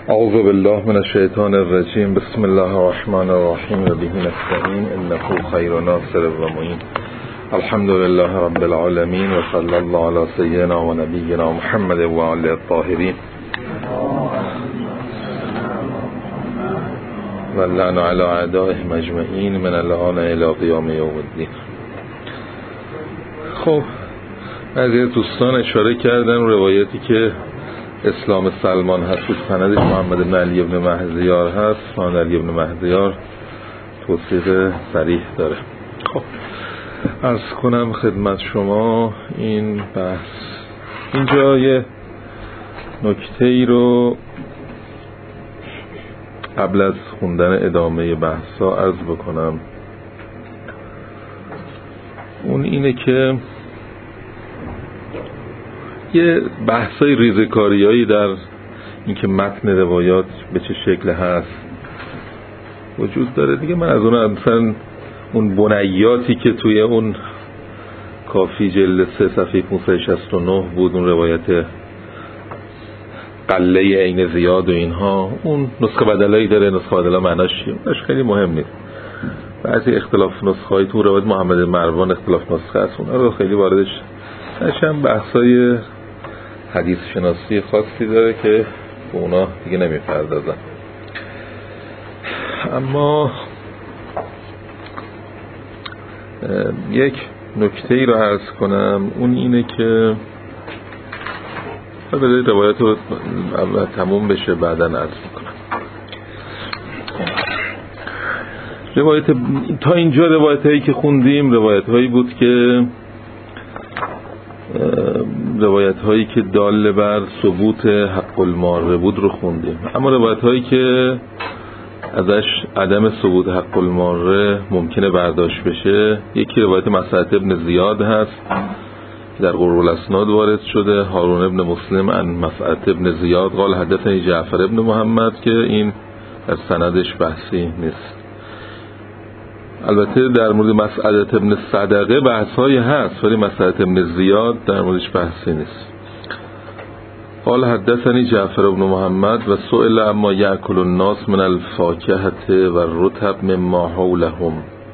اعوذ بالله من الشیطان الرجیم. بسم الله الرحمن الرحیم و به نستعین انه خیر ناصر و معین. الحمد لله رب العالمین و صلی الله علی سیدنا و نبینا محمد و آله الطاهرین و لعن علی اعدائهم اجمعین من الان الی قیام یوم الدین. خب بعضی دوستان اشاره کردن روایتی که اسلام سلمان هست، سندش محمد بن علی بن مهدیار هست. محمد علی بن مهدیار توصیف صریح داره. خب عرض کنم خدمت شما این بحث، اینجا یه نکته ای رو قبل از خوندن ادامه بحثا عرض بکنم. اون اینه که یه بحثای ریزه‌کاریایی در اینکه متن روایات به چه شکل هست وجود داره دیگه. من از اون مثلا اون بنیاتی که توی اون کافی جلد 3 صفحه 569 بود، اون روایت قله عین زیاد و اینها، اون نسخه بدلایی داره. نسخه بدلا معناش چیه؟ خیلی مهم نیست. بعضی اختلاف نسخه‌های تو روایت محمد مروان اختلاف نسخه است، اون رو خیلی واردش نشم. بحثای حدیث شناسی خاصی داره که به اونا دیگه نمیپردازم. اما یک نکته ای رو عرض کنم، اون اینه که بذارید روایت رو اول تموم بشه بعداً عرض میکنم. تا اینجا روایت هایی که خوندیم روایت هایی بود که روایت هایی که دال بر ثبوت حق الماره بود رو خوندیم. اما روایت هایی که ازش عدم ثبوت حق الماره ممکنه برداشت بشه، یکی روایت مسعد ابن زیاد هست در قرب الاسناد وارد شده، هارون ابن مسلم عن مسعد ابن زیاد قال حدثنی جعفر ابن محمد، که این در سندش بحثی نیست. البته در مورد مسعد ابن صدقه بحث‌هایی هست، ولی مسعد ابن زیاد در موردش بحثی نیست. قال حدثني جعفر ابن محمد و سئل اما یأکل الناس من الفاکهة و الرطب مما حولهم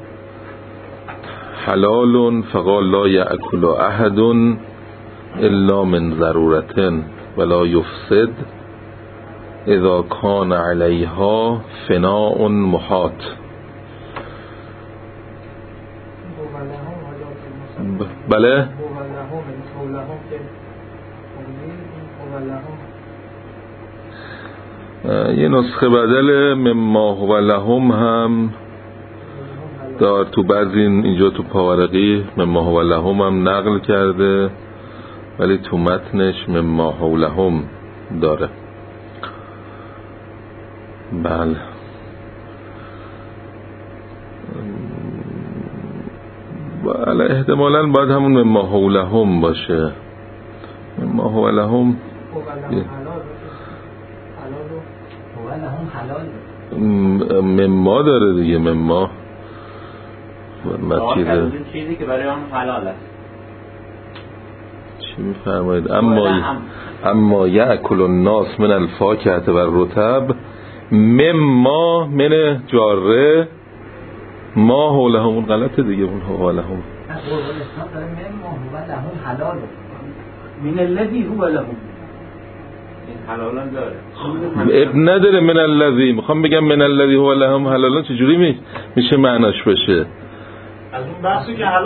حلال فقال لا یأکل احد الا من ضرورة ولا يفسد اذا كان عليها فناء محاط. بله یه نسخه بدل مما هو لهم هم دار تو بعضی اینجا تو پاورقی مما هو لهم هم نقل کرده، ولی تو متنش مما هو لهم داره. بله بله احتمالاً باید همون مما هو لهم باشه. مما هو لهم مما داره دیگه. مما چیزی که برای آن حلال است. چی میفرمایید؟ اما یأکل الناس من الفاکهة و الرطب مما من جاره ما هو لهم، اون غلطه دیگه. اون هو لهم مما هو لهم حلال من الذی هو لهم، این حلالان داره. اب نداره من الذی، میخوام بگم من الذی هو لهم حلالان چجوری میشه معناش بشه؟ از اون بحثی که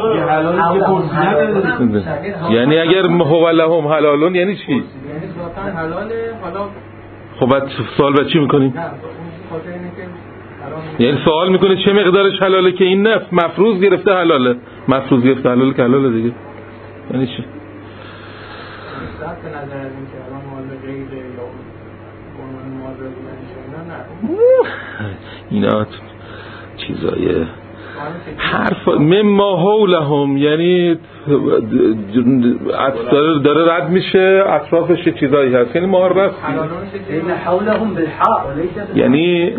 حلال یعنی اگر هو لهم حلالون یعنی چی؟ یعنی ذاتاً حلاله. حالا خب بعد سوال بعد چی میکنیم؟ یعنی سوال میکنه چه مقدارش حلاله که این نه مفروض گرفته حلاله. مفروض گرفته حلاله که حلاله دیگه. یعنی چی؟ اینا چیزای حرف مما حولهم، یعنی داره رد میشه اطرافش چیزایی هست، یعنی معرف، یعنی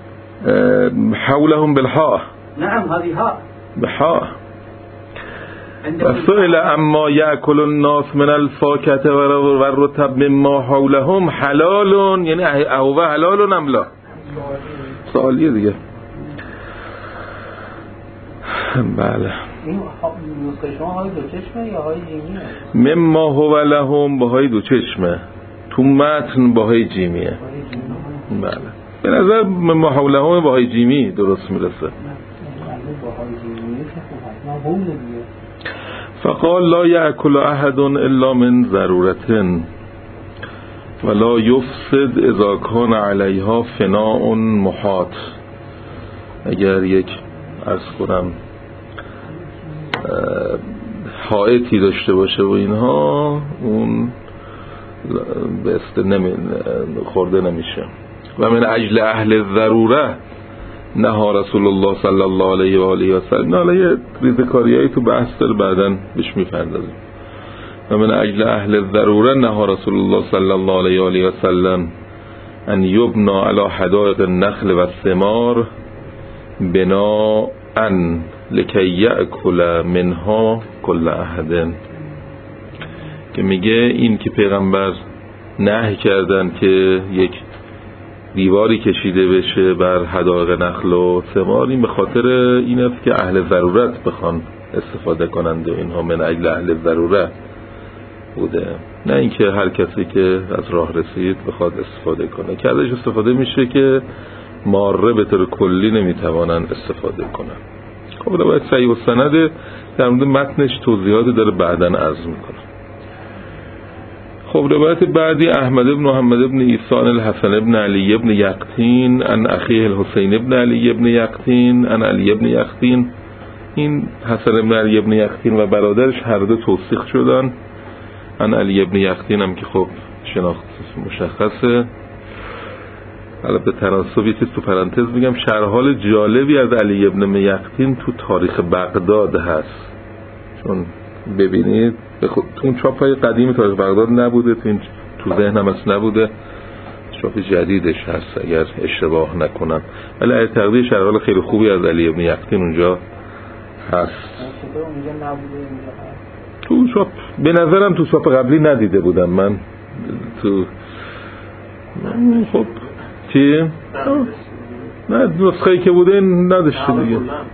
حولهم بالحاء. نعم هذه ها بحاء. و سئل اما یأکل الناس من الفاکهة و الرطب مما حولهم حلال، یعنی اهو حلال ام لا، سوالیه دیگه. بله. این نسخه شما های دو چشمه یا های جیمیه؟ مما هو لهم با های دو چشمه، تو متن با های جیمیه. بله. به نظر مما حولهم با های جیمی درست میرسه. فقال لا یأکل احد الا من ضرورة ولا یفسد اذا کان علیها فناء محاط. اگر یک عرض کنم حائطی داشته باشه و اینها، اون خورده نمیشه. و من اجل اهل ضروره نهى رسول الله صلی الله علیه و آله و سلم. حالا یه ریزکاریایی تو بحث داره، بعداً بهش میپردازیم. و من اجل اهل ضروره نهى رسول الله صلی الله علیه و آله و سلم ان یبنى علی حدائق النخل و الثمار بناء لکی یأکل منها کل احد. که میگه این که پیغمبر نهی کردن که یک دیواری کشیده بشه بر حدائق نخل و ثمار، این به خاطر این است که اهل ضرورت بخوان استفاده کنند و اینها من اجل اهل ضرورت بوده، نه اینکه هر کسی که از راه رسید بخواد استفاده کنه. که ازش استفاده میشه که ماره به طور کلی نمیتوانن استفاده کنن. خب باید صحیح و سند در مورد متنش توضیحات داره، بعداً عرض میکنم. خب روایت بعدی احمد بن محمد بن عیسی الحسن بن علی بن یقطین عن اخیه الحسین بن علی بن یقطین عن علی بن یقطین. این حسن بن علی بن یقطین و برادرش هر دو توثیق شدن. عن علی بن یقطین هم که خب شناخت مشخصه. حالا به تناسب یه چیز تو پرانتز میگم، شرحال جالبی از علی بن یقطین تو تاریخ بغداد هست. چون ببینید تو اون چاپای قدیم تاریخ بغداد نبوده، تو ذهنم اصلا نبوده، چاپ جدیدش هست اگر اشتباه نکنم. ولی تقدیر شرحال خیلی خوبی از علی بن یقطین اونجا هست. تو چاپ به نظرم تو چاپ قبلی ندیده بودم من. تو خب چی؟ نه نسخه‌ای که بوده نداشته دیگه.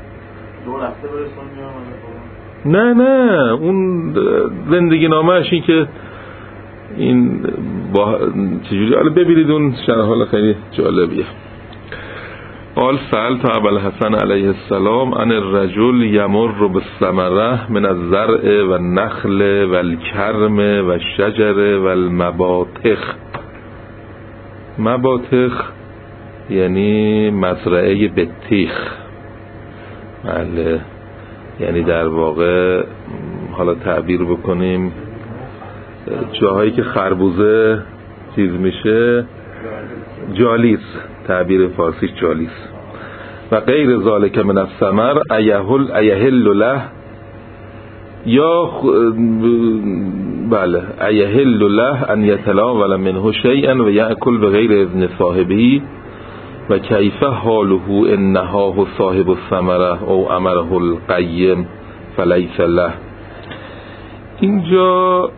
نه اون زندگی نامه‌اش این که این با چجوری، حالا ببینید اون شرح خیلی جالبیه. قال سألت ابا الحسن علیه السلام عن الرجل یمر بالثمره من الزرع و النخل و الکرم و الشجر و المباطخ. مباطخ یعنی مزرعه بطیخ. بله، یعنی در واقع حالا تعبیر بکنیم جاهایی که خربوزه چیز میشه، جالیس، تعبیر فارسیش جالیس. و غیر ذالک من الثمر ایهل له، یا بله ایهل له ان یتناول منه شیئا و یأکل بغیر اذن صاحبه و کیف حاله ان نهاه صاحب الثمره او امره القیم فلیس له. اینجا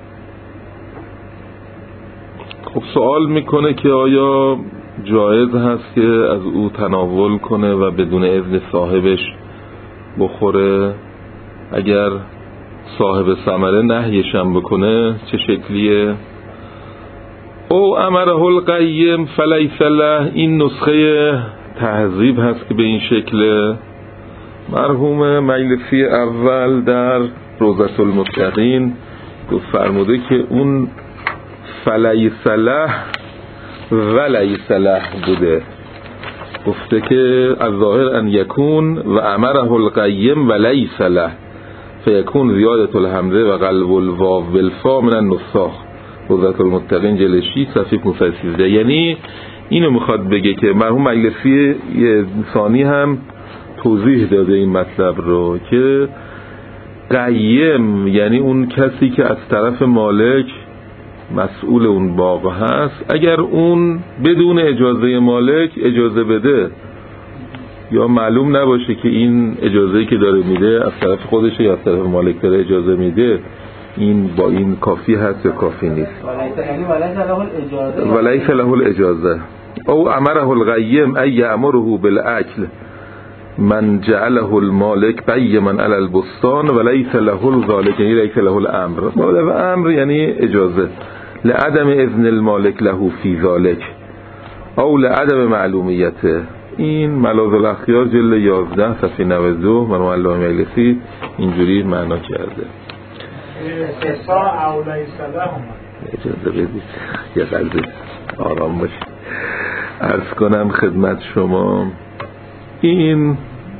خب سوال میکنه که آیا جایز هست که از او تناول کنه و بدون اذن صاحبش بخوره؟ اگر صاحب ثمره نهیشم بکنه چه شکلیه؟ او امره القیم فلیس له. این نسخه تهذیب هست که به این شکل. مرحوم مجلسی اول در روضة المتقین فرموده که اون فلیس له و لیس له بوده، گفته که از ظاهر ان یکون و امره القیم و لیس له فیکون زیادت الحمزه و قلب الواو بالفا من النساخ. روضة المتقین جلد 6 صفحه 513. یعنی اینو میخواد بگه که مرحوم مجلسی ثانی هم توضیح داده این مطلب رو که قیم یعنی اون کسی که از طرف مالک مسئول اون باغ هست، اگر اون بدون اجازه مالک اجازه بده یا معلوم نباشه که این اجازه‌ای که داره میده از طرف خودشه یا از طرف مالک داره اجازه میده، این با این کافی هست یا کافی نیست. ولیس له الاجازه او امره القیم ای یأمره بالاکل من جعله المالک قیما علی البستان ولیس له ذلك، یعنی لیس له الامر. امر یعنی اجازه، لعدم اذن المالک له فی ذلك او لعدم معلومیته. این ملاذ الاخیار جلد 11 صفحه 92 مرحوم علامه مجلسی اینجوری معنا کرده. اجازه بدید یه قلب آرام باشید. عرض کنم خدمت شما این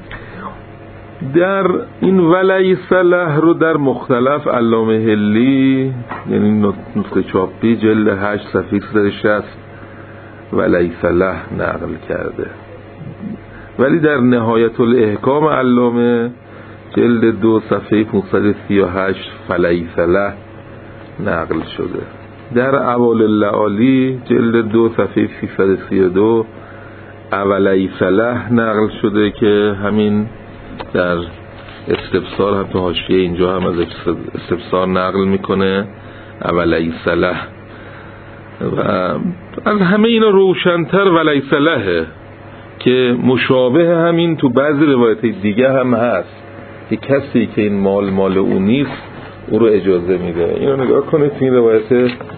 در این ولیس له رو در مختلف علامه حلی، یعنی نسخه چاپی جلد 8 صفحه 360 ولیس له نقل کرده، ولی در نهایت الاحکام علامه جلد 2 صفحه 538 فلیس له نقل شده. در اول اللعالی جلد 2 صفحه 332 اولیس له نقل شده که همین در استفسار هم تو حاشیه اینجا هم از استفسار نقل میکنه اولیس له. و از همه اینا روشن‌تر ولیس له که مشابه همین تو بعضی روایت دیگه هم هست که کسی که این مال او نیست او رو اجازه میده. اینو نگاه کنید تو این روایت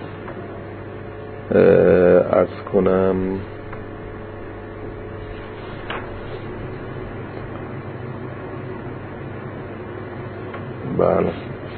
عرض کنم بله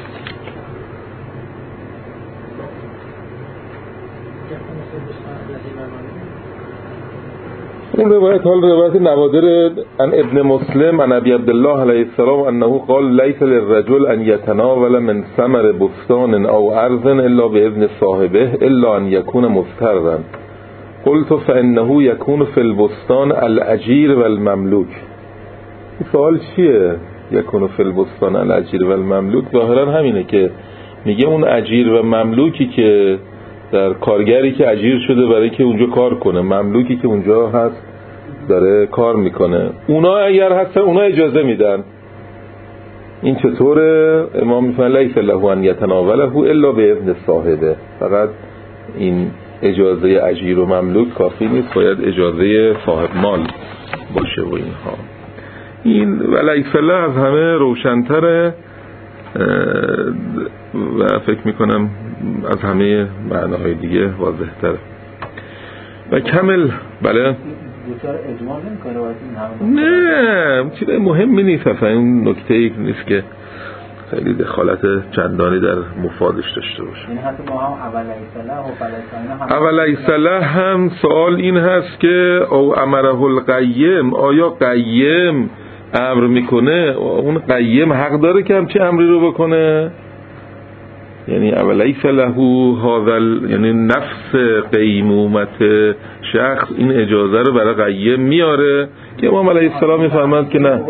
این روایت روایت نوادر عن ابن مسلم عن ابی عبدالله علیه السلام انه قال لیس للرجل ان يتناول من ثمر بستان او ارض الا باذن صاحبه الا ان يكون مضطرا قلت فانه يكون في البستان الاجیر والمملوک. این سوال چیه؟ یکون فی البستان الاجیر والمملوک ظاهرا همینه که میگه اون اجیر و مملوکی که در کارگری که اجیر شده برای که اونجا کار کنه، مملوکی که اونجا هست داره کار میکنه، اونا اگر هستن اونا اجازه میدن. این چطوره؟ امام میفرماید لیس له ان یتناوله الا باذن صاحبه. فقط این اجازه اجیر و مملوک کافی نیست، باید اجازه صاحب مال باشه و اینها. این ولیس له از همه روشن‌تره و فکر میکنم از همه معناهای دیگه واضح‌تره و کامل. بله نه چیز مهمی نیست اصلا، این نکته ای نیست که خیلی دخالت چندانی در مفادش داشته باشه. این حتی ما هم اولیس له هم سوال این هست که او امره القیم، آیا قیم امر میکنه؟ اون قیم حق داره که همچه امری رو بکنه؟ یعنی اولیس له هذا، یعنی نفس قیمومت شخص این اجازه رو برای قیم میاره که امام علیه السلام میفرماند که نه.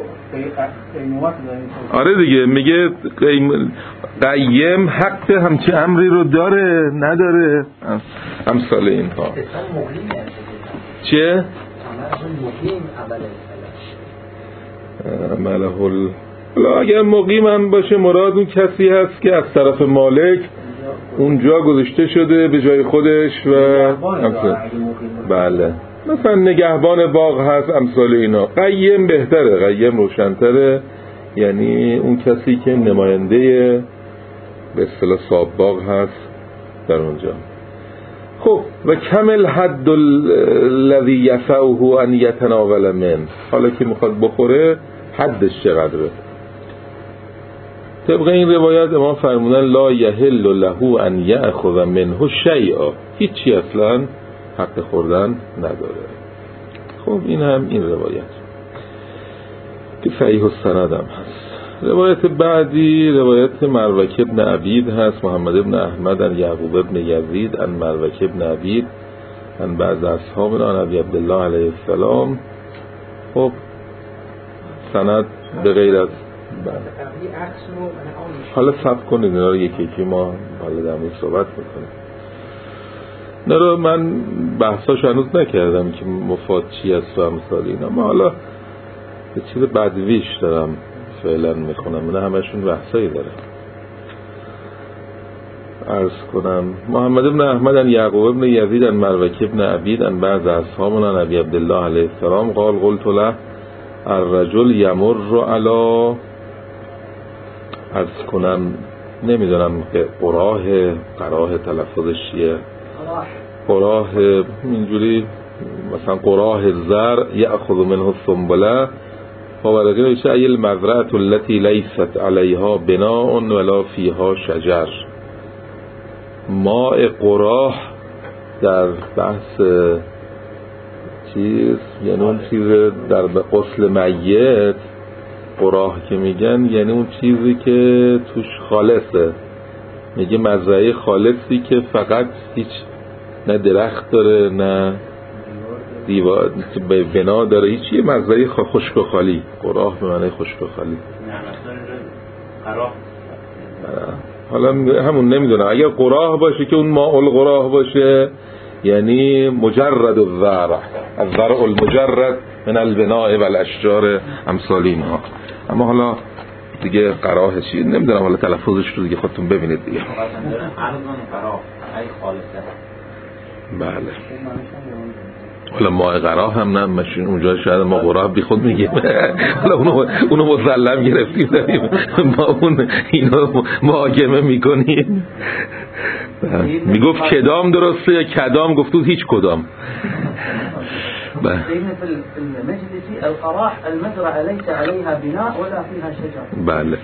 آره دیگه، میگه قیم حق همچه امری رو داره نداره، امثال اینها. چه؟ عمله اگر مقیم هم باشه مراد اون کسی هست که از طرف مالک اونجا گذاشته شده به جای خودش و بله مثلا نگهبان باغ هست، امثال اینا. قیم بهتره، قیم روشن‌تره، یعنی اون کسی که نماینده به اصطلاح صاحب باغ هست در اونجا. خب و کمل حد الذی یسعه ان یتناول من، حالا که میخواد بخوره حدش چقدره؟ طبق این روایت امام فرمودن لا یحل له ان یأخذ منه شیئا، هیچی اصلا حق خوردن نداره. خب این هم این روایت که صحیح السند هم هست. روایت بعدی روایت مروک ابن عبید هست، محمد ابن احمد عن یعقوب ابن یزید عن مروک ابن عبید عن بعض اصحاب عن ابی عبدالله علیه السلام. خب سند به غیر از حالا صبر کنید اینا رو یکی یکی ما حالا در مورد صحبت میکنیم. نه رو من بحثاش هنوز نکردم که مفاد چی است و امثال اینا. ما حالا به چیز بدویش دارم فعلا میخونم، نه همشون بحثایی داره. عرض کنم محمد بن احمد عن یعقوب بن یزید عن مروک بن عبید عن بعض اصحابنا نبی عبدالله علیه السلام قال قلت له الرجل یمر علی، عرض کنم نمیدونم که قراه تلفظش چیه، قراه اینجوری مثلا قراه زر یأخذ منه السنبله فورقه نوشته ای المزرعه التي لیست علیها بناء ولا فیها شجر. ماء قراه در بحث چیز یعنی اون چیز در غسل میت، قراه که میگن یعنی اون چیزی که توش خالصه، میگه مزرعه خالصی که فقط هیچ نه درخت داره نه دیوار بنا داره، هیچ، یه مزرعه خشک و خالی. قراه به معنی خشک و خالی. حالا همون نمیدونم، اگر قراه باشه که اون ماء القراه باشه یعنی مجرد الزرع، الزرع المجرد من البناء والاشجار امثال اینها. اما حالا دیگه قراه چی نمیدونم، حالا تلفظش رو دیگه خودتون ببینید دیگه. بله. حالا ماء قراه هم نه ماشین اونجا شاید ما قراه بی خود میگیم، حالا اونو مسلم گرفتیم داریم ما اینو محاکمه میکنیم. میگفت کدام درسته یا کدام، گفتود هیچ کدام. في المجلس القراح المزرعة ليس عليها بناء ولا فيها شجر. بله.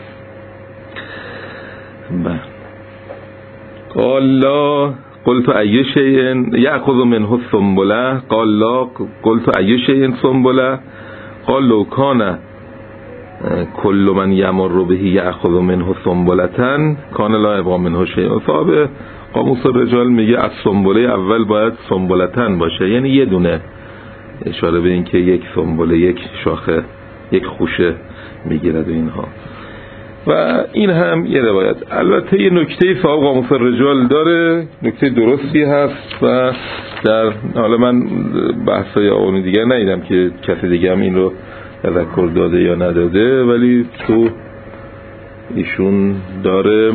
قال لا قلت أي شيء يأخذ منه السنبلة قال لا قلت أي شيء سنبلة قال لو كان كل من يمر به يأخذ منه سنبلة كان لا يبقى منه شيء. صاحب قاموس الرجال میگه از سنبله اول باید سنبلتن باشه، یعنی یه دونه، اشاره به این که یک سنبله یک شاخه یک خوشه میگیرد و اینها. و این هم یه روایت. البته یه نکته صاحب قاموس الرجال داره، نکته درستی هست و در حالا من بحثای اون دیگه ندیدم که کسی دیگه هم این رو تذکر داده یا نداده، ولی تو ایشون داره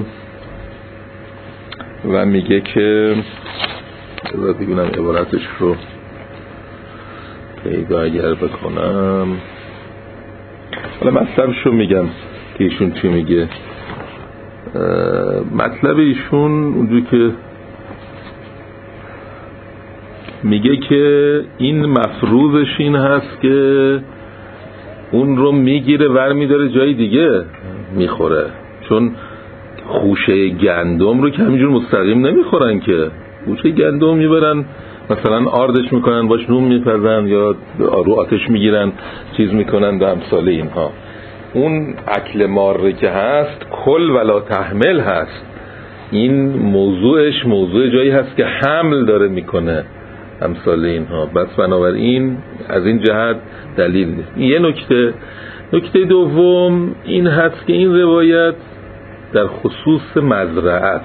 و میگه که بگونم عبارتش رو پیدا اگر بکنم، حالا مطلبش رو میگم که ایشون چی میگه. مطلب ایشون اونجوری که میگه که این مفروضش این هست که اون رو میگیره ور میداره جای دیگه میخوره، چون خوشه گندم رو که همینجور مستقیم نمیخورن که، خوشه گندم میبرن مثلا آردش میکنن باش نون میپزن یا رو آتش میگیرن چیز میکنن و امثال اینها. اون اکل ماره که هست کل ولا تحمل هست، این موضوعش موضوع جایی هست که حمل داره میکنه امثال اینها. بس بنابراین از این جهت دلیل نیست. یه نکته دوم این هست که این روایت در خصوص مزرعت،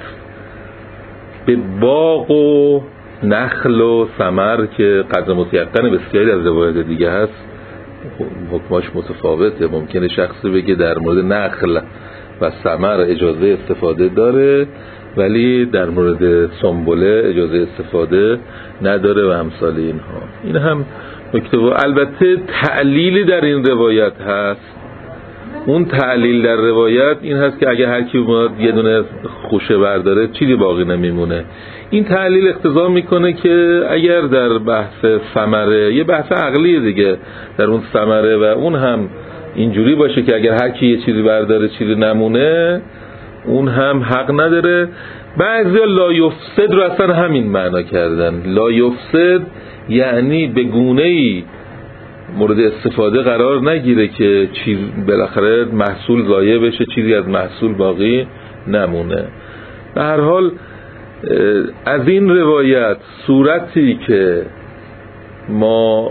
به باغ و نخل و ثمر که قدر متیقن بسیاری از روایت دیگه هست حکماش متفاوته. ممکنه شخصی بگه در مورد نخل و ثمر اجازه استفاده داره ولی در مورد سنبله اجازه استفاده نداره و امثال اینها. این هم نکته. البته تعلیلی در این روایت هست. اون تعلیل در روایت این هست که اگه هر کی اومد یه دونه خوشه برداره چیزی باقی نمیمونه. این تعلیل اقتضا میکنه که اگر در بحث ثمره، یه بحث عقلی دیگه، در اون ثمره و اون هم اینجوری باشه که اگر هر کی یه چیزی برداره چیزی نمونه اون هم حق نداره. بعضیا لا یفسد رو اصلا همین معنا کردن. لا یفسد یعنی به گونه‌ای مورد استفاده قرار نگیره که چیز بالاخره محصول ضایع بشه، چیزی از محصول باقی نمونه. به هر حال از این روایت صورتی که ما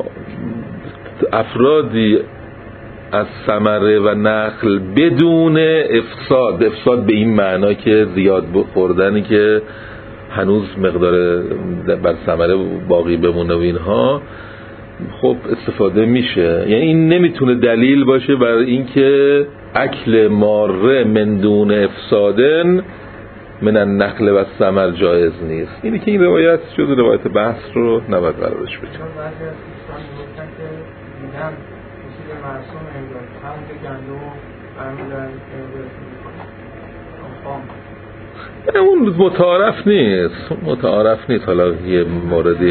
افرادی از ثمره و نخل بدون افساد به این معنا که زیاد بخوردنی که هنوز مقدار بر ثمره باقی بمونه و اینها، خب استفاده میشه. یعنی این نمیتونه دلیل باشه برای اینکه اکل ماره من دون افسادن من النخل و الثمر جایز نیست. اینی که این روایت جز روایت بحث رو نباید قرارش بدیم. بعضی از دوستان میگفتن که دیدن چیز معصوم انگار همون که گندم برمیدن اون متعارف نیست حالا یه موردی.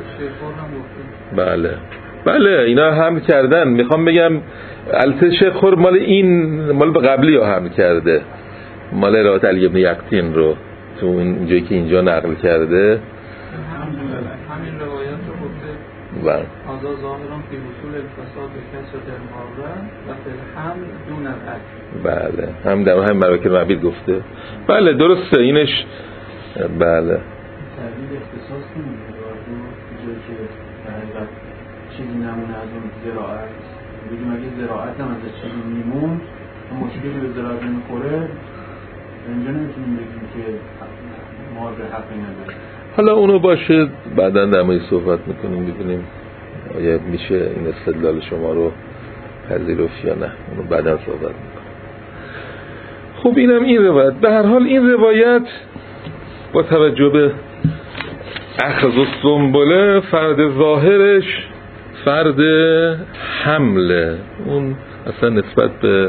بله اینا حمل کردن. میخوام بگم البته شیخور مال به قبلی ها حمل کرده، مال روایت علی ابن یقطین رو تو اینجایی که اینجا نقل کرده. همین روایت رو گفته بله آزا ظاهران فی وصول الفساد به کسرت الماره و فی الحمل دون الاکل. بله هم در همین مراکل معبید گفته. بله درسته اینش. بله تردید اختصاص نمیده جایی که در چیزی نمونه از اون زراعت بگیم اگه زراعت هم از چیزی میمون مشکلی به زراعت نمیخوره اینجا نمیتونیم بگیم که مار به حقی نداره. حالا اونو باشه بعداً در موردش صحبت میکنیم ببینیم آیا میشه این استدلال شما رو پذیرفت یا نه. اونو بعداً صحبت میکنیم. خب اینم این روایت. به هر حال این روایت با توجه به اخذ السنبله فرد ظاهرش فرد حمله. اون اصلا نسبت به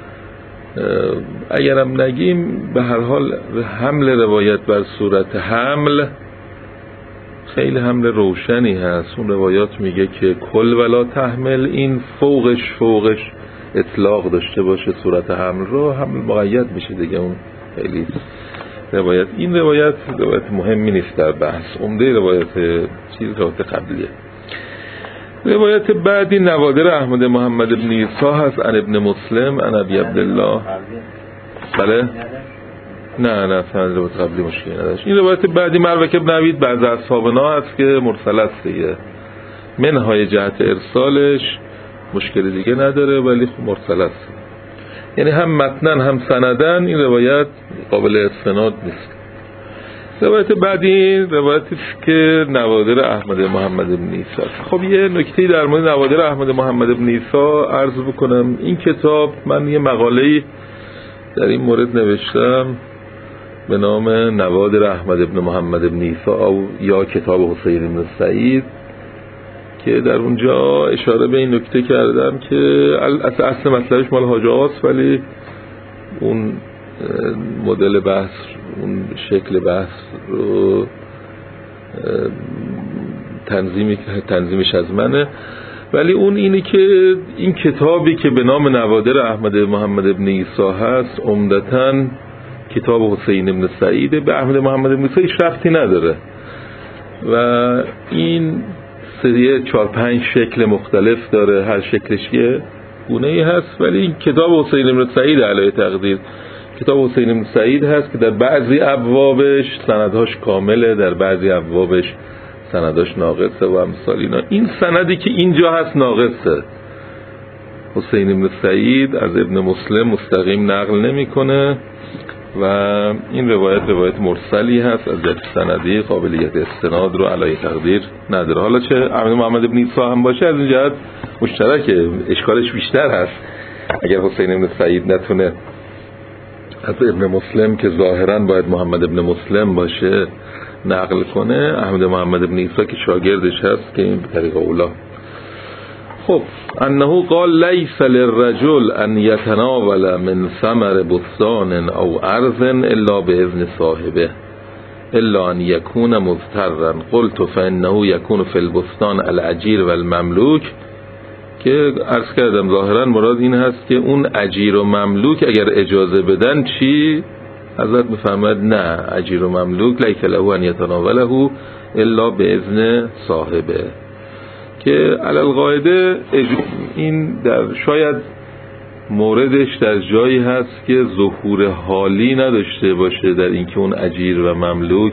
اگرم نگیم به هر حال حمل روایت بر صورت حمل خیلی حمل روشنی هست. اون روایات میگه که کل ولا تحمل، این فوقش اطلاق داشته باشه صورت حمل رو، حمل مقید میشه دیگه. اون خیلی روایت، این روایت مهمی نیست در بحث. عمده روایت قبلیه. روایت بعدی نوادر احمد محمد بن عیسی هست عن ابن مسلم عن ابی عبدالله. بله نه سند روایت قبلی مشکلی نداشت. این روایت بعدی مروک ابن عبید بعض اصحابنا هست که مرسل است دیگه، منهای جهت ارسالش مشکلی دیگه نداره ولی خب مرسل است. یعنی هم متنن هم سندن این روایت قابل استناد نیست. روایت بعدی روایتی که نوادر احمد محمد بن عیسی. خب یه نکته در مورد نوادر احمد محمد بن عیسی عرض بکنم. این کتاب من یه مقاله‌ای در این مورد نوشتم به نام نوادر احمد بن محمد بن عیسی یا کتاب حسین بن سعید که در اونجا اشاره به این نکته کردم که اصل مطلبش مال حاج آقاست ولی اون مدل بحث، اون شکل بحث رو تنظیمش از منه. ولی اون اینی که این کتابی که به نام نوادر احمد محمد بن عیسی هست عمدتاً کتاب حسین بن سعید، به احمد محمد بن عیسی ربطی نداره و این سری 4-5 شکل مختلف داره، هر شکلش یه گونه‌ای هست. ولی این کتاب حسین بن سعید علیه تقدیر کتاب حسین بن سعید هست که در بعضی ابوابش سندهاش کامله، در بعضی ابوابش سنداش ناقصه و امثال اینا. این سندی که اینجا هست ناقصه. حسین بن سعید از ابن مسلم مستقیم نقل نمیکنه و این روایت مرسلی هست از جهت سندی، قابلیت استناد رو علیه تقدیر نداره. حالا چه احمد محمد بن عیسی هم باشه از این جهت مشترکه، اشکالش بیشتر هست. اگر حسین بن سعید نتونه از ابن مسلم که ظاهرا باید محمد ابن مسلم باشه نقل کنه، احمد محمد ابن عیسی که شاگردش هست که این به طریق اولا. خب انه قال لیس للرجل ان يتناول من ثمر بستان او ارض الا باذن صاحبه الا ان يكون مضطرا قلت فانه يكون في البستان الاجیر و المملوک، که عرض کردم ظاهرا مراد این هست که اون اجیر و مملوک اگر اجازه بدن چی؟ حضرت میفرماید نه، اجیر و مملوک لیس له ان یتناوله الا باذن صاحبه، که علی القاعده این در شاید موردش در جایی هست که ظهور حالی نداشته باشه در اینکه اون اجیر و مملوک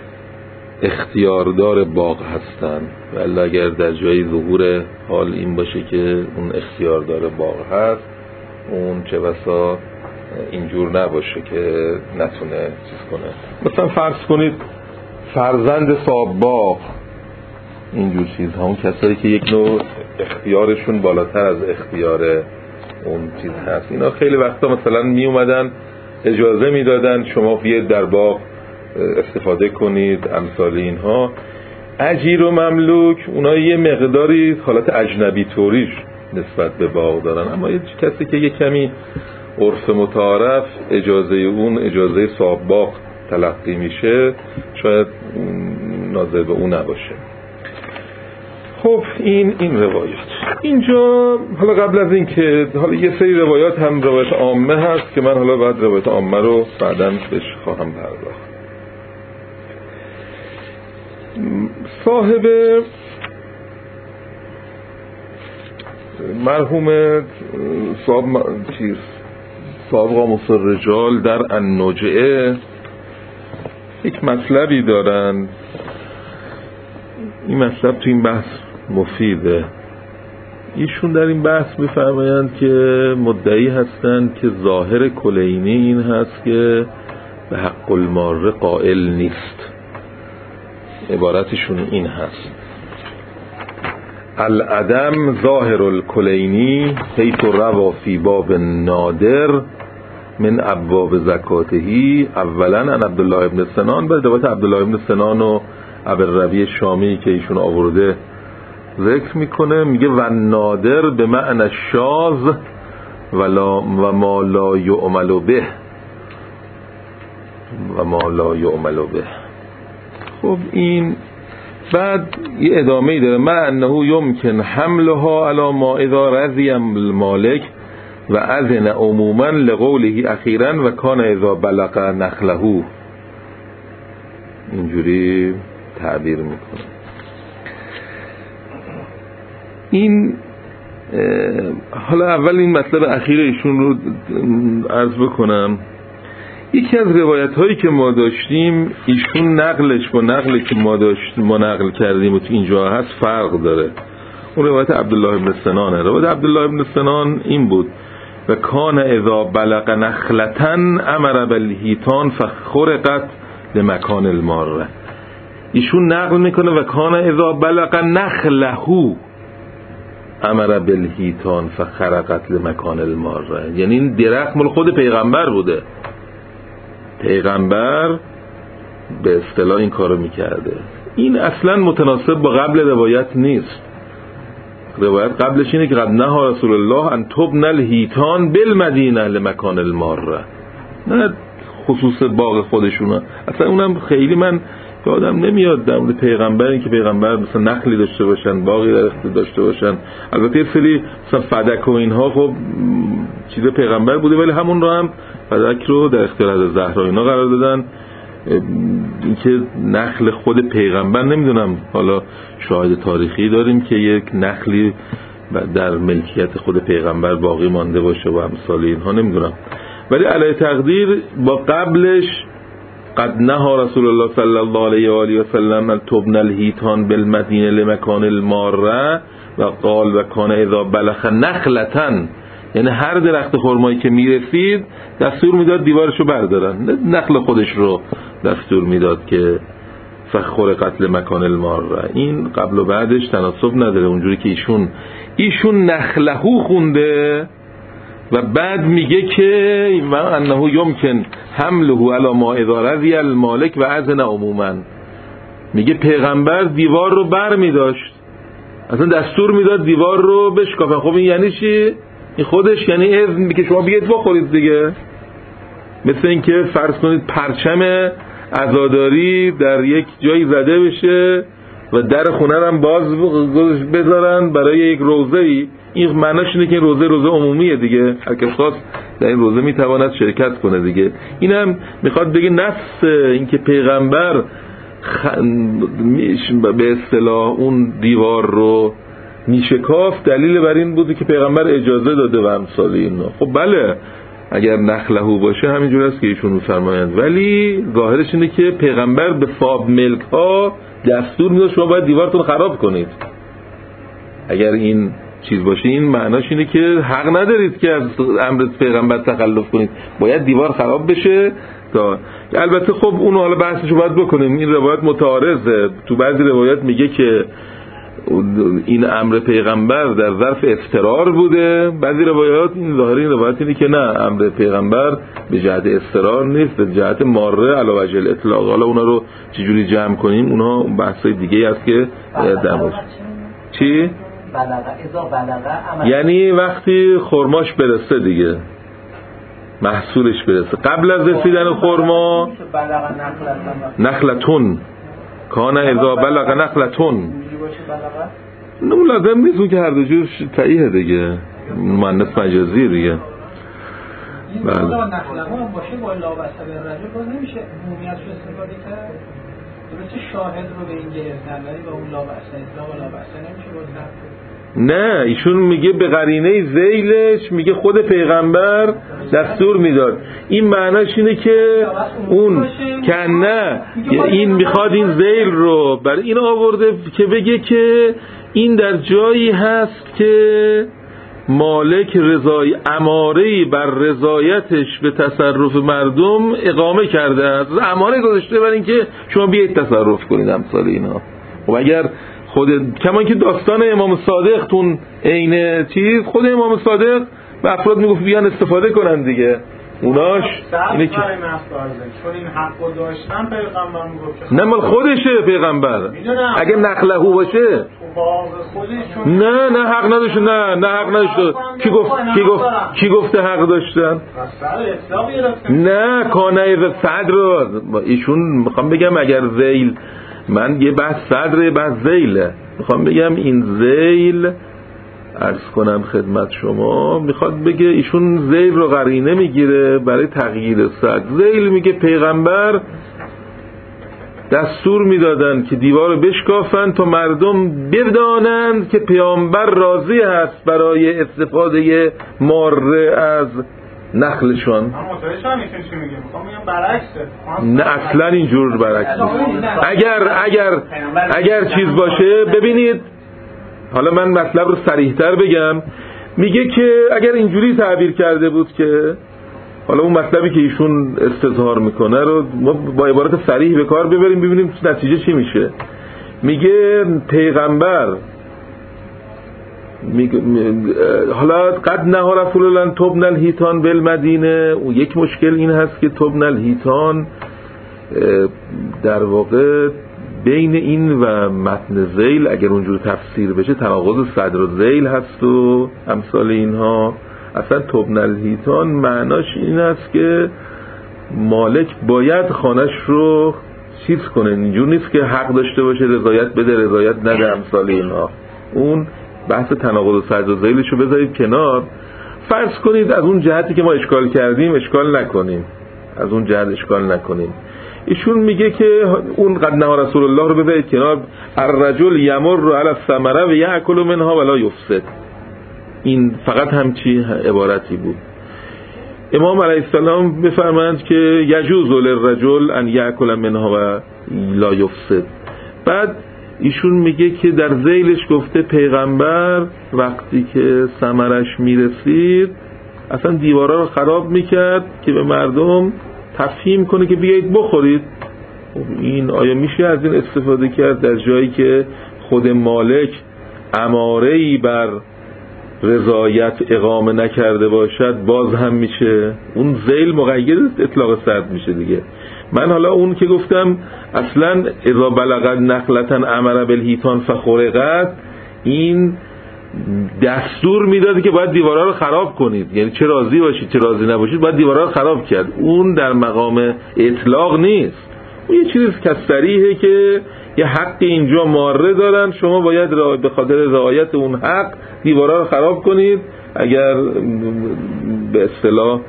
اختیاردار باغ هستن، ولی اگر در جایی ظهور حال این باشه که اون اختیاردار باغ هست، اون چه بسا اینجور نباشه که نتونه چیز کنه. مثلا فرض کنید فرزند صاحب باغ اینجور چیزها، اون کسایی که یک نوع اختیارشون بالاتر از اختیار اون چیز هست. اینا خیلی وقتا مثلا می اومدن اجازه میدادن شما بیاید در باغ استفاده کنید، امثال اینها. اجیر و مملوک اونا یه مقداری حالت اجنبی طوریش نسبت به باغ دارن، اما یه کسی که یه کمی عرف متعارف اجازه اون اجازه صاحب باغ تلقی میشه، شاید ناظر به اون نباشه. خب این روایات اینجا. حالا قبل از این که حالا یه سری روایات هم روایت عامه هست که من حالا بعد روایت عامه رو بعداً بهش خواهم پرداخت. صاحب مرحوم صاحب قاموس الرجال در النجعه یک مطلبی دارن. این مطلب تو این بحث مفیده. ایشون در این بحث میفرمایند که مدعی هستند که ظاهر کلینی این هست که به حق الماره قائل نیست. عبارتشون این هست: العدم ظاهر الکلینی حیث روا فی باب نادر من ابواب زکاتهی اولا عن عبدالله ابن سنان. به روایت عبدالله ابن سنان و ابوالربیع شامی که ایشون آورده ذکر میکنه، میگه و نادر به معنی شاذ و ما لا یعمل به و ما لا یعمل به. خب این بعد یه ادامه ای داره: ما انه یمکن حملها علی ما اذا رضی المالک و اذن عموما لقوله اخیرا و کان اذا بلغ نخله. اینجوری تعبیر میکنه. این حالا اول این مطلب اخیر ایشون رو عرض بکنم. یکی از روایت هایی که ما داشتیم ایشون نقلش با نقلی که ما نقل کردیم و تو اینجا هست فرق داره. اون روایت عبدالله ابن سنانه. روایت عبدالله ابن سنان این بود: و کان اذا بلغ نخلتن امر بالهیتان فخرقت لمکان الماره. ایشون نقل میکنه و کان اذا بلغ نخله امر بالهیتان فخرقت لمکان الماره. یعنی این درخت مال خود پیغمبر بوده، پیغمبر به اصطلاح این کارو میکرده. این اصلا متناسب با قبل روایت نیست. روایت قبلش اینه که قد نهی رسول الله ان تبنى الهیتان بالمدینه لمکان الماره، نه خصوص باغ خودشونه. اصلا اونم خیلی من یادم نمیاد در مورد پیغمبری که پیغمبر مثلا نخلی داشته باشن، باغی درختی داشته باشن. البته یه سری مثلا فدک و اینها خب چیز پیغمبر بوده، ولی همون رو هم فدک رو در اختیار حضرت زهرا اینا قرار دادن. اینکه نخل خود پیغمبر نمیدونم، حالا شاهد تاریخی داریم که یک نخلی در ملکیت خود پیغمبر باقی مانده باشه و امثال اینها نمیدونم، ولی علی تقدیر با قبلش قد نهی رسول الله صلی الله علیه و آله و سلم تبنى الهیتان بالمدینه لمکان الماره و قال و کان اذا بلغ نخلتن، یعنی هر درخت خرمایی که میرسید دستور میداد دیوارشو بردارن، نخل خودش رو دستور میداد که فخر قتل مکان الماره. این قبل و بعدش تناسب نداره. اونجوری که ایشون نخلهو خونده و بعد میگه که و انه یمکن حمله علی ما اذا رضی المالک و اذن عموما. میگه پیغمبر دیوار رو بر میداشت، اصلا دستور میداد دیوار رو بشکافن. خب این یعنی چی؟ این خودش یعنی اذن که شما بیاید بخورید دیگه. مثل اینکه فرض کنید پرچم عزاداری در یک جایی زده بشه و در خونه هم باز بذارن برای یک روزه‌ای. این معناش اینه که روزه عمومیه دیگه، هر کس خواست در این روزه میتواند شرکت کنه دیگه. اینم میخواد بگه نفس اینکه پیغمبر به اصطلاح اون دیوار رو میشکاف دلیل بر این بوده که پیغمبر اجازه داده و امثال اینا. خب بله اگر نخلهو باشه همینجور است که ایشون میفرمایند، ولی ظاهرش اینه که پیغمبر به فاب ملک ها دستور میده شما باید دیوارتون خراب کنید. اگر این چیز باشه این معناش اینه که حق ندارید که از امر پیغمبر تخلف کنید، باید دیوار خراب بشه تا. البته خب اونو حالا بحثشو باید بکنیم. این روایت متعارضه. تو بعضی روایت میگه که این امر پیغمبر در ظرف اضطرار بوده. بعضی روایات این ظاهری روایت اینه که نه، امر پیغمبر به جهت اضطرار نیست، به جهت ماره علی وجه الاطلاق. حالا اونا رو چجوری جمع کنیم اونها بحثای دیگه است که در مورد چی؟ یعنی وقتی خرماش برسه دیگه، محصولش برسه، قبل از رسیدن خرما. نخلتون کان اذا بلغ نخلتون، اون لازم نیست، اون که هر دو جور تاییه دیگه، مؤنث مجازی دیگه. بله. نخلتون باشه با لا بأس بالرجل باز نمیشه عمومیتش استفاده کرد. درسته شاهد رو به این گرفتن، ولی با اون لا بأس اطلاق لا بأس نمیشه باز. نه، ایشون میگه به قرینه ذیلش میگه خود پیغمبر دستور میداد. این معناش اینه که اون کنه این میخواد این ذیل رو برای این آورده که بگه که این در جایی هست که مالک رضای اماره‌ای بر رضایتش به تصرف مردم اقامه کرده است، اماره گذاشته برای اینکه شما بیایید تصرف کنید امثال اینا. و اگر خود کمان که داستان امام صادق تون عین چیز، خود امام صادق به افراد میگفت بیان استفاده کنن دیگه، اوناش اینه که چون این حقو داشتن پیغمبر میگفت نه مال خودشه پیغمبر، اگه نخلهو باشه نه حق نداشته، نه حق نداشته. کی گفته حق داشتن؟ نه کانه صدر رو ایشون میخوام بگم اگر ذیل، من یه بحث صدره بحث ذیله، میخوام بگم این ذیل عرض کنم خدمت شما، میخواد بگه ایشون ذیل رو قرینه میگیره برای تغییر صدر. ذیل میگه پیغمبر دستور میدادن که دیوار رو بشکافن تا مردم بدانند که پیامبر راضی هست برای استفاده ماره از نخلشان. نه اصلا اینجور برعکس نیست. اگر چیز باشه، ببینید حالا من مطلب رو صریح‌تر بگم، میگه که اگر اینجوری تعبیر کرده بود که حالا اون مطلبی که ایشون استظهار میکنه رو ما با عبارت صریح به کار ببریم ببینیم نتیجه چی میشه. میگه پیغمبر حالا قد نها رسول الله تبن الهیتان بالمدینه، و یک مشکل این هست که تبن الهیتان در واقع بین این و متن ذیل اگر اونجور تفسیر بشه تناقض صدر و ذیل هست و امثال اینها. اصلا تبن الهیتان معناش این است که مالک باید خانش رو چیز کنه، اینجور نیست که حق داشته باشه رضایت بده رضایت نده امثال اینها. اون بحث تناقض صدر و ذیلش رو بذارید کنار، فرض کنید از اون جهتی که ما اشکال کردیم اشکال نکنیم، از اون جهت اشکال نکنیم. ایشون میگه که اون قد نها رسول الله رو بذارید کنار، الرجل یمر علی الثمره و یاکل منها ولا یفسد، این فقط همچی عبارتی بود. امام علیه السلام بفرمایند که یجوز للرجل ان یاکل منها و لا یفسد. بعد ایشون میگه که در ذیلش گفته پیغمبر وقتی که ثمرش میرسید اصلا دیوارا رو خراب میکرد که به مردم تفهیم کنه که بیایید بخورید. این آیا میشه از این استفاده کرد در جایی که خود مالک اماره‌ای بر رضایت اقامه نکرده باشد باز هم میشه؟ اون ذیل مقید اطلاق صدر میشه دیگه. من حالا اون که گفتم اصلا اذا بلغت نخلتن امر بالهیتان فخرقت، این دستور میداده که باید دیوارا رو خراب کنید، یعنی چه راضی باشید چه راضی نباشید باید دیوارا رو خراب کرد. اون در مقام اطلاق نیست، اون یه چیز کسریه که یه حق اینجا ماره دارن، شما باید به خاطر رعایت اون حق دیوارا رو خراب کنید. اگر به اصطلاح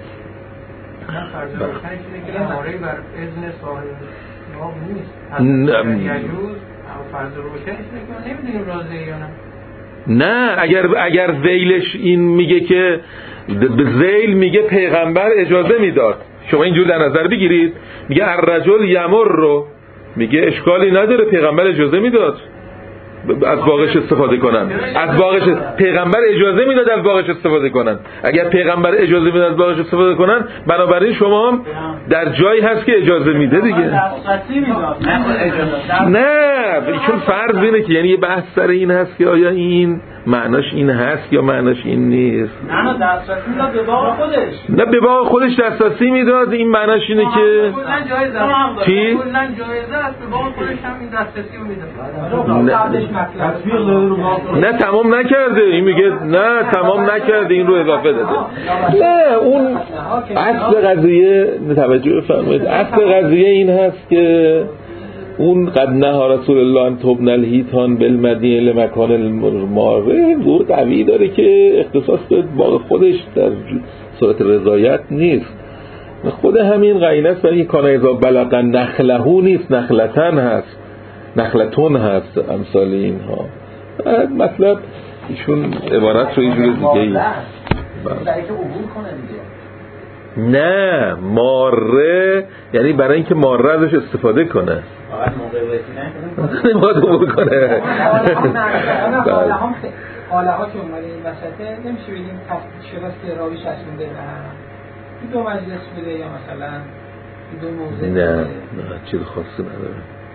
نه اگر ذیلش این میگه که به ذیل میگه پیغمبر اجازه میداد، شما اینجور در نظر بگیرید، میگه الرجل یمر رو میگه اشکالی نداره پیغمبر اجازه میداد. از باغش استفاده کنن. از باغش پیغمبر اجازه میداد از باغش استفاده کنن. اگر پیغمبر اجازه میداد از باغش استفاده کنن، بنابراین شما هم در جایی هست که اجازه میده دیگه. نه، چون فرض اینه که یعنی یه بحث سر این هست که آیا این معناش این هست یا معناش این نیست. نه دسترسی میداد به باغ خودش. نه به باغ خودش دسترسی میداد، این معناش اینه که کلا جایزه است. چی؟ کلا جایزه است، به باغ خودش هم این دسترسی رو میداد. نه تمام نکرده، این میگه نه تمام نکرده، این رو اضافه داده. نه اون اصل قضیه توجه بفرمایید، اصل قضیه این هست که اون قد نهى رسول الله ان تبن الحیطان بالمدینه لمکان الماره دور قوی داره که اختصاص به باغ خودش در صورت رضایت نیست. خود همین قرینه است برای کان اذا بلغ نخله نیست، نخلتن هست، نخلتون هست، امثال اینها. مطلب ایشون عبارت رو اینجور دیگه ای برای که عبور کنه دیگه. نه ماره یعنی برای اینکه ماره ازش استفاده کنه، فقط موقع رسیدن نمیخواد عبور کنه. حاله ها که اومده این وسطه نمیشه بگیم شراست که راوی شسونده این دو مجلس بوده یا مثلا دو موضع؟ نه چیز خاصی نداره.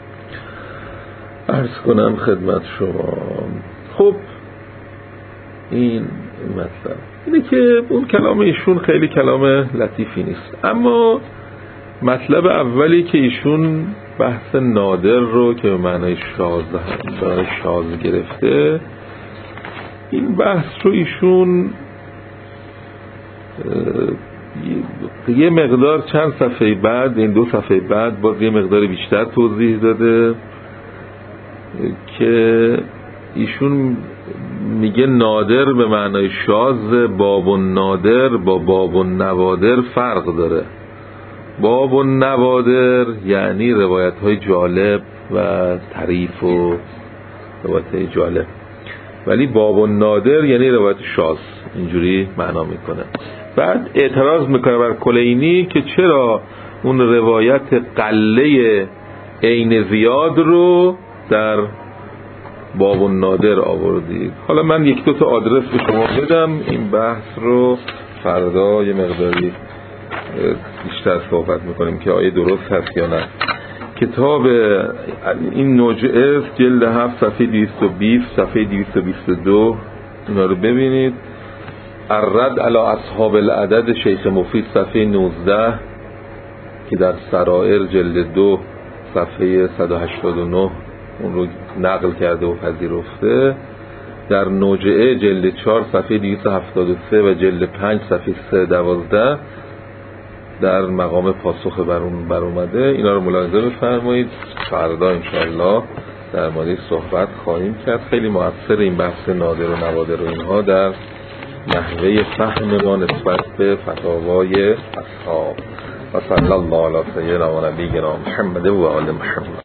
عرض کنم خدمت شما. خب این مطلب اینه که اون کلام ایشون خیلی کلام لطیفی نیست، اما مطلب اولی که ایشون بحث نادر رو که به معنای شاذ گرفته، این بحث رو ایشون یه مقدار چند صفحه بعد، این 2 صفحه بعد باز یه مقدار بیشتر توضیح داده که ایشون میگه نادر به معنای شاذ، باب النادر با باب النوادر فرق داره. باب النوادر یعنی روایت های جالب و طریف و روایت های جالب، ولی باب النادر یعنی روایت شاذ، اینجوری معنا میکنه. بعد اعتراض میکنه بر کلینی که چرا اون روایت قله عین زیاد رو در باب النادر آوردید. حالا من 1-2 تا آدرس به شما بدم، این بحث رو فردا یه مقداری بیشتر صحبت میکنیم که آیه درست هست یا نه. کتاب این نجعه جلد 7 صفحه 220 صفحه 222 اینا رو ببینید. الرد علی اصحاب العدد شیخ مفید صفحه 19 که در سرائر جلد 2 صفحه 189 اون رو نقل کرده و پذیرفته. در نجعه جلد 4 صفحه 273 و جلد 5 صفحه 312 در مقام پاسخ بر اومده. اینا رو ملاحظه بفرمایید. فردا انشاءالله در مورد صحبت خواهیم کرد. خیلی مؤثر این بحث نادر و نوادر و اینها در نحوه فهم ما نسبت به فتاوای اصحاب. و صلی الله علی سیدنا و نبینا محمد و آل محمد.